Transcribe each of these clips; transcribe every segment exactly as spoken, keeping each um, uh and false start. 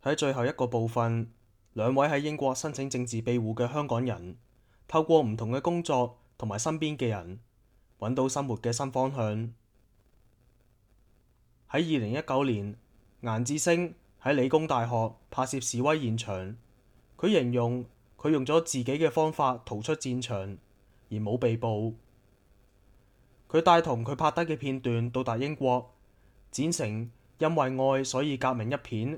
喺最後一個部分，兩位喺英國申請政治庇護嘅香港人，透過唔同嘅工作同埋身邊嘅人，揾到生活嘅新方向。喺二零一九年，顏志升喺理工大學拍攝示威現場，佢形容佢用咗自己嘅方法逃出戰場，而冇被捕。佢帶同佢拍得嘅片段到達英國，剪成因為愛所以革命一片。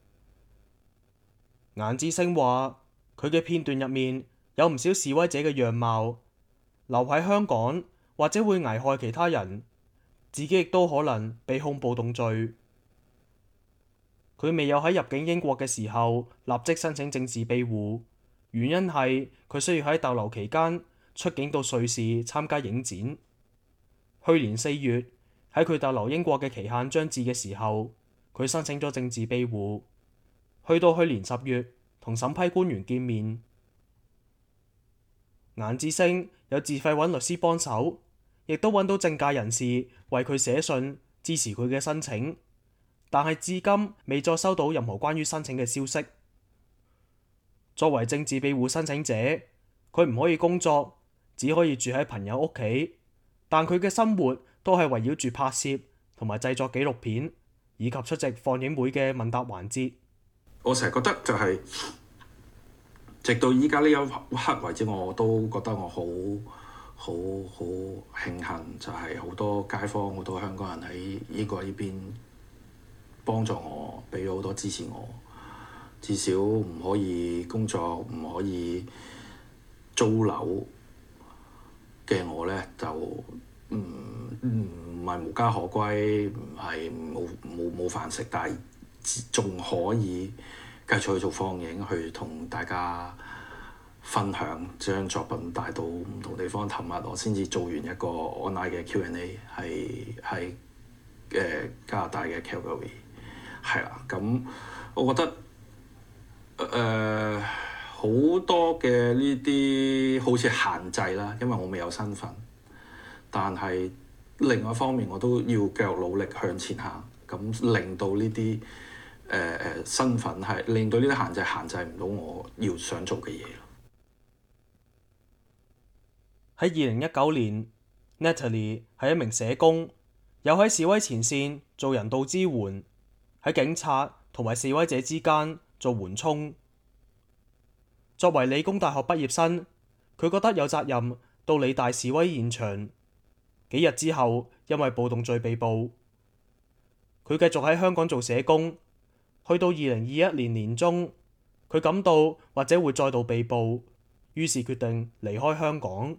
顏志升話：佢嘅片段入面有唔少示威者嘅樣貌，留喺香港或者會危害其他人，自己亦都可能被控暴動罪。佢未有喺入境英國嘅時候立即申請政治庇護，原因係佢需要喺逗留期間出境到瑞士參加影展。去年四月，喺佢逗留英國嘅期限將至嘅時候，佢申請咗政治庇護。去到去年十月，同審批官員見面，顏志升有自費揾律師幫手，亦都揾到政界人士為佢寫信支持佢嘅申請，但係至今未再收到任何關於申請嘅消息。作為政治庇護申請者，佢唔可以工作，只可以住喺朋友屋企，但佢嘅生活都係圍繞住拍攝同埋製作紀錄片，以及出席放映會嘅問答環節。 我成日覺得就係、是，直到依家呢一刻為止，我都覺得我好好好慶幸，就係好多街坊、好多香港人喺英國呢邊幫助我，俾咗好多支持我。至少唔可以工作、唔可以租樓嘅我咧，就唔唔係無家可歸，唔係冇冇冇飯食，但係仲可以繼續去做放映，去同大家分享，將作品帶到唔同地方。尋日我先至做完一個 online 嘅 Q and A， 係喺誒加拿大嘅 Calgary， 係啦。咁我覺得誒好、呃、多嘅呢啲好似限制啦，因為我未有身份，但係另外一方面我都要繼續努力向前行，咁令到呢啲誒誒身份係令到呢啲限制限制唔到我要想做嘅嘢咯。 喺二零一九年 Natalie 係一名社工，有喺示威前線做人道支援，喺警察同埋示威者之間做緩衝。作為理工大學畢業生，佢覺得有責任到理大示威現場。幾日之後，因為暴動罪被捕。佢繼續喺香港做社工，去到二零二一年年中，佢感到或者會再度被捕，於是決定離開香港。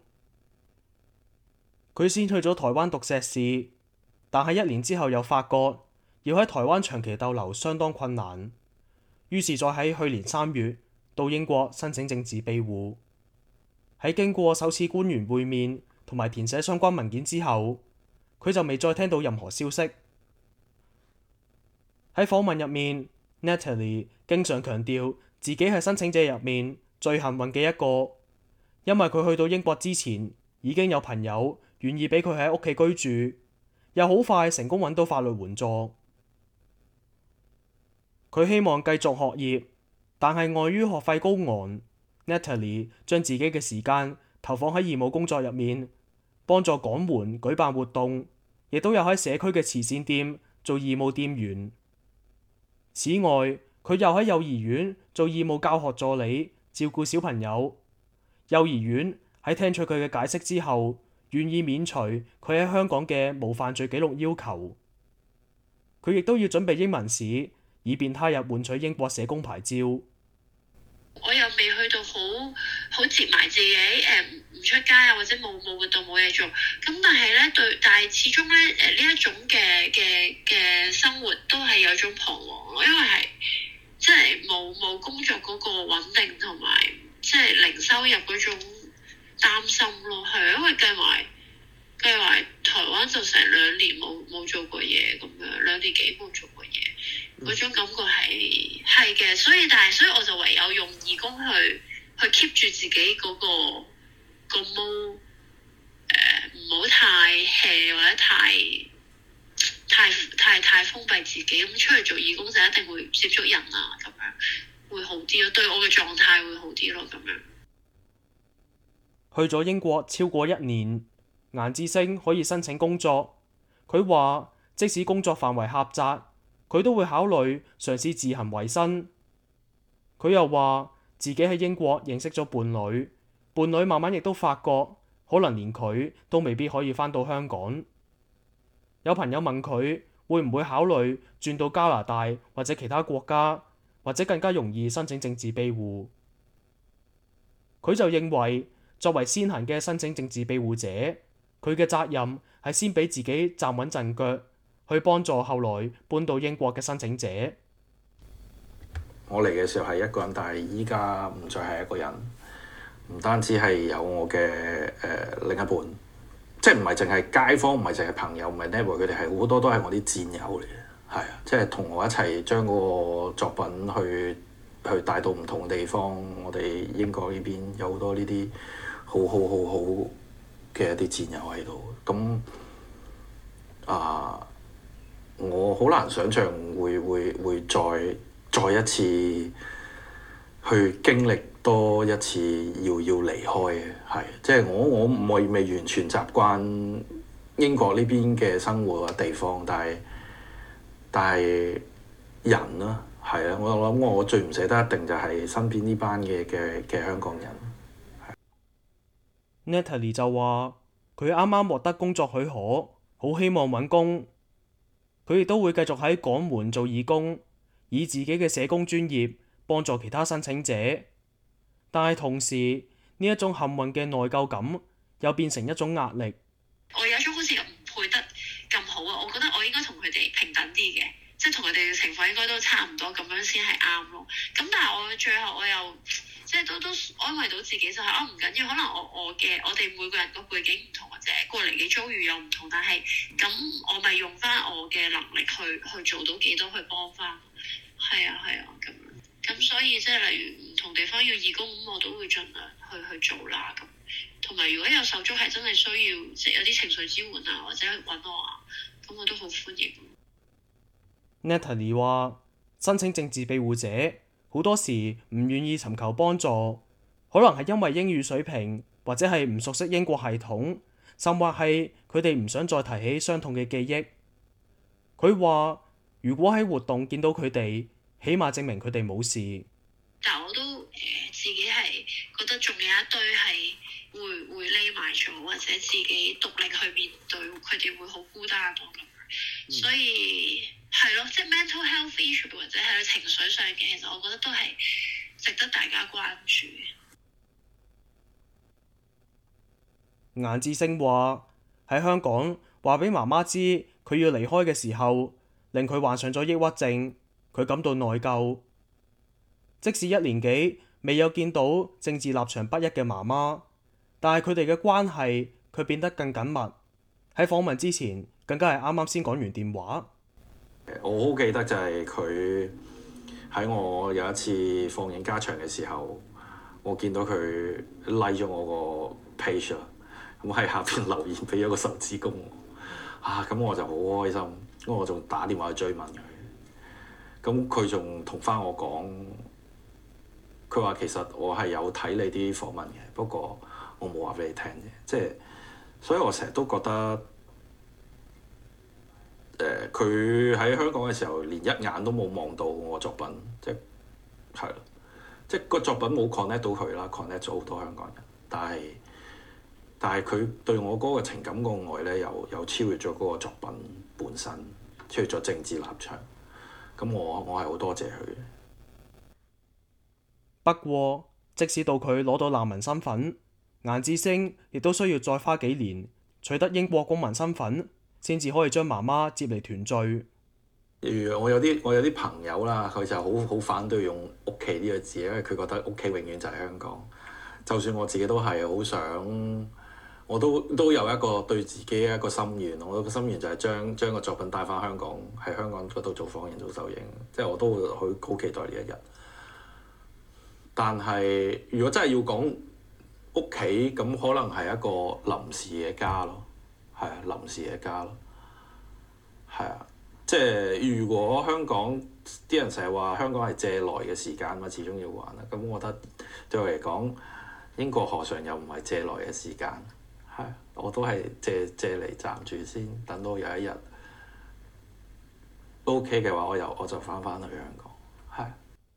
佢先去咗台灣讀碩士，但係一年之後又發覺要喺台灣長期逗留相當困難，於是再喺去年三月到英國申請政治庇護。喺經過首次官員會面同埋填寫相關文件之後，佢就未再聽到任何消息。喺訪問入面， Natalie 經常強調自己係申請者入面最幸運嘅一個，因為佢去到英國之前已經有朋友願意俾佢喺屋企居住，又好快成功揾到法律援助。佢希望繼續學業，但係礙於學費高昂， Natalie 將自己嘅時間投放喺義務工作入面，幫助港援舉辦活動，亦都有喺社區嘅慈善店做義務店員。此外，佢又喺幼兒園做義務教學助理，照顧小朋友。幼兒園喺聽取佢嘅解釋之後，願意免除佢喺香港嘅無犯罪記錄要求。佢亦都要準備英文試，以便他日換取英國社工牌照。 我又未去到好好接埋自己，誒唔出街啊，或者冇冇活動冇嘢做。咁但係咧對，但係始終咧誒呢一種嘅嘅嘅生活都係有種彷徨咯，因為係即係冇冇工作嗰個穩定同埋即係零收入嗰種擔心咯，係因為計埋計埋台灣就成兩年冇冇做過嘢咁樣，兩年幾冇做過嘢。嗰種感覺係係嘅，所以但係所以我就唯有用義工去去 keep 住自己嗰、個、個 mode 誒唔好太 hea 或者太太太太封閉自己，咁出去做義工就一定會接觸人啊，咁樣會好啲咯，對我嘅狀態會好啲咯，咁樣。 去咗英國超過一年，顏志升可以申請工作。佢話即使工作範圍狹窄，佢都會考慮嘗試自行維生。佢又話自己喺英國認識咗伴侶，伴侶慢慢亦都發覺可能連佢都未必可以返到香港。有朋友問佢會唔會考慮轉到加拿大或者其他國家，或者更加容易申請政治庇護。佢就認為作為先行嘅申請政治庇護者，佢嘅責任係先俾自己站穩陣腳，去幫助後來搬到英國嘅申請者。 我嚟嘅時候係一個人，但係依家唔再係一個人，唔單止係有我嘅誒、呃、另一半，即係唔係淨係街坊，唔係淨係朋友，唔係 neighbor，佢哋係好多都係我啲戰友嚟嘅，係啊，即係同我一齊將嗰個作品去去帶到唔同嘅地方。我哋英國呢邊有好多呢啲好好好好嘅一啲戰友喺度，咁啊，我好難想像會會會再再一次去經歷多一次要要離開嘅，係即係我我未未完全習慣英國呢邊嘅生活嘅地方，但係但係人啦，係啊，我諗我最唔捨得一定就係身邊呢班嘅嘅嘅香港人。 Natalie 就話佢啱啱獲得工作許可，好希望揾工。佢亦都會繼續喺港門做義工，以自己嘅社工專業幫助其他申請者。但係同時呢一種幸運嘅內疚感，又變成一種壓力。 我有一種好似唔配得咁好啊！我覺得我應該同佢哋平等啲嘅，即係同佢哋嘅情況應該都差唔多，咁樣先係啱咯。咁但係我最後我又即係都都安慰到自己，就係啊唔緊要，可能我我嘅我哋每個人個背景唔同，或者過嚟嘅遭遇又唔同，但係咁我咪用翻我嘅能力去去做到幾多去幫翻。係啊係啊咁樣。咁所以即係例如唔同地方要義工，咁我都會盡量去去做啦。咁同埋如果有手足係真係需要即係有啲情緒支援啊，或者揾我啊，咁我都好歡迎。 Natalie 話：申請政治庇護者好多時唔願意尋求幫助，可能係因為英語水平，或者係唔熟悉英國系統，甚或係佢哋唔想再提起傷痛嘅記憶。佢話：如果喺活動見到佢哋，起碼證明佢哋冇事。 但我都誒、呃、自己係覺得仲有一堆係會會匿埋咗，或者自己獨立去面對，佢哋會好孤單咯咁樣。嗯、所以係咯，即係 mental health issue 或者係情緒上嘅，其實我覺得都係值得大家關注。 顏志升話：喺香港話俾媽媽知佢要離開嘅時候，令佢患上咗抑鬱症。佢感到內疚，即使一年幾未有見到政治立場不一嘅媽媽，但係佢哋嘅關係佢變得更緊密。喺訪問之前，更加係啱啱先講完電話。 我好記得就係佢喺我有一次放映加場嘅時候，我見到佢 like 咗我個 page 啦，咁喺下邊留言俾咗個手指公啊，咁我就好開心，咁我仲打電話去追問佢。咁佢仲同翻我講，佢話其實我係有睇你啲訪問嘅，不過我冇話俾你聽嘅，即係，所以我成日都覺得，誒佢喺香港嘅時候，連一眼都冇望到我作品，即係係咯，即係個作品冇 connect 到佢啦，connect 咗好多香港人，但係但係佢對我嗰個情感個愛咧，又又超越咗嗰個作品本身，超越咗政治立場。咁我我係好多謝佢。 不過，即使到佢攞到難民身份，顏志升亦都需要再花幾年取得英國公民身份，先至可以將媽媽接嚟團聚。 例如我有啲我有啲朋友啦，佢就好好反對用屋企呢個字，因為佢覺得屋企永遠就係香港。就算我自己都係好想，我都都有一個對自己一個心願，我個心願就係將將個作品帶翻香港，喺香港嗰度做訪問、做首映，即係我都會好好期待呢一日。但係如果真係要講屋企，咁可能係一個臨時嘅家咯，係啊，臨時嘅家咯， 係啊，即係如果香港啲人成日話香港係借來嘅時間嘛，始終要還啦。咁我覺得對我嚟講，英國何嘗又唔係借來嘅時間？係，我都係借借嚟暫住先，等到有一日 OK 嘅話，我又我就翻返去香港。係。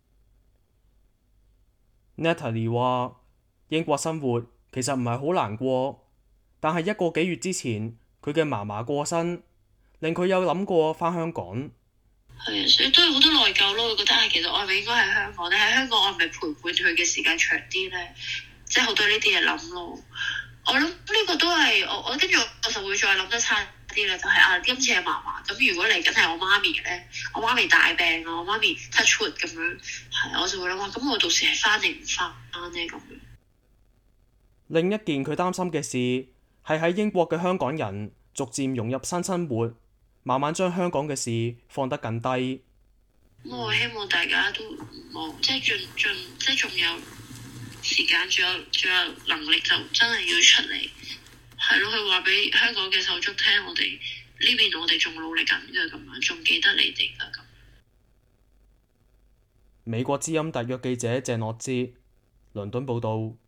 Natalie 話：英國生活其實唔係好難過，但係一個幾月之前，佢嘅嫲嫲過身，令佢有諗過返香港。 係啊，所以都有好多內疚咯。會覺得係其實我係咪應該喺香港咧？喺香港我係咪陪伴佢嘅時間長啲咧？即係好多呢啲嘢諗咯。我諗呢個都係我我跟住我就會再諗得差啲咧，就係、是、啊今次係嫲嫲，咁如果嚟緊係我媽咪咧，我媽咪大病啊，我媽咪 touch wood 咁樣，係我就會諗話，咁我到時係翻定唔翻咧咁樣。 另一件佢擔心嘅事係喺英國嘅香港人逐漸融入新生活，慢慢將香港嘅事放得更低。 我希望大家都冇即係盡盡即係仲有時間，仲有仲有能力，就真係要出嚟，係咯，去話俾香港嘅手足聽，我哋呢邊我哋仲努力緊嘅咁樣，仲記得你哋㗎咁。 美國之音特約記者鄭樂之，倫敦報導。